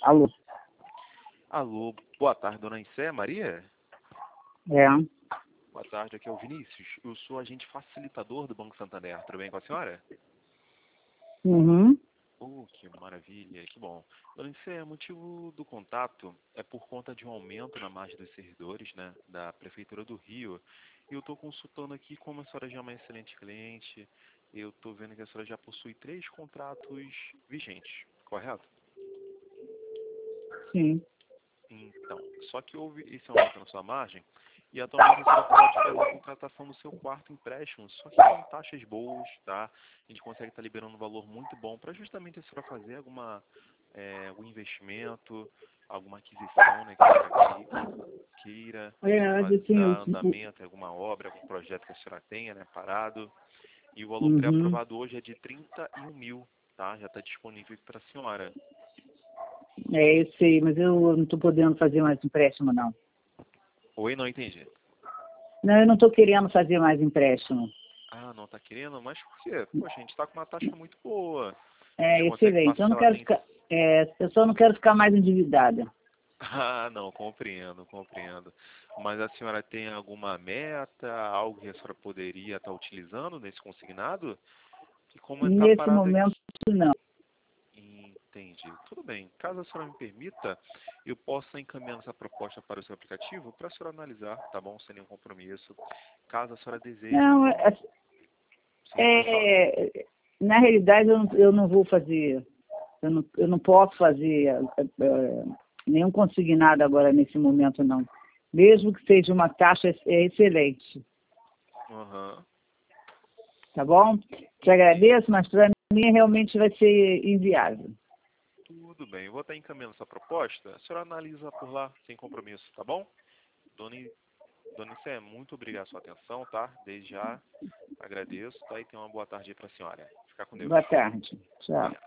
Alô? Alô, boa tarde, dona Icé Maria? É. Boa tarde, aqui é o Vinícius. Eu sou agente facilitador do Banco Santander. Tudo bem com a senhora? Uhum. Que maravilha, que bom. Dona Icé, o motivo do contato é por conta de um aumento na margem dos servidores, né, da Prefeitura do Rio. E eu estou consultando aqui como a senhora já é uma excelente cliente. Eu estou vendo que a senhora já possui 3 contratos vigentes, correto? Sim. Então, só que houve esse aumento na sua margem e atualmente a senhora pode fazer a contratação do seu quarto empréstimo, só que com taxas boas, tá? A gente consegue estar liberando um valor muito bom para justamente a senhora fazer algum investimento, alguma aquisição, né, que a senhora queira dar andamento em alguma obra, algum projeto que a senhora tenha, né, parado. E o valor Uhum. pré-aprovado hoje é de 31 mil, tá? Já está disponível para a senhora. É, eu sei, mas eu não estou podendo fazer mais empréstimo, não. Oi, não entendi. Não, eu não estou querendo fazer mais empréstimo. Ah, não tá querendo? Mas por quê? Poxa, a gente tá com uma taxa muito boa. A gente É consegue excelente. Eu não parcelar quero até... ficar. Eu só não quero ficar mais endividada. Ah, não, compreendo, compreendo. Mas a senhora tem alguma meta, algo que a senhora poderia estar utilizando nesse consignado? E como está Nesse parado momento, aqui... não. Entendi. Tudo bem. Caso a senhora me permita, eu posso estar encaminhando essa proposta para o seu aplicativo para a senhora analisar, tá bom? Sem nenhum compromisso. Caso a senhora deseje... Não, Sim, pode falar. na realidade eu não vou fazer. Eu não posso fazer nenhum consignado agora nesse momento, não. Mesmo que seja uma taxa excelente. Aham. Tá bom? Te agradeço, mas para mim realmente vai ser inviável. Tudo bem, eu vou estar encaminhando essa proposta. A senhora analisa por lá, sem compromisso, tá bom? Dona Icé, muito obrigado pela sua atenção, tá? Desde já agradeço, tá? E tenha uma boa tarde aí para a senhora. Fica com Deus. Boa tarde. Tchau. Obrigado.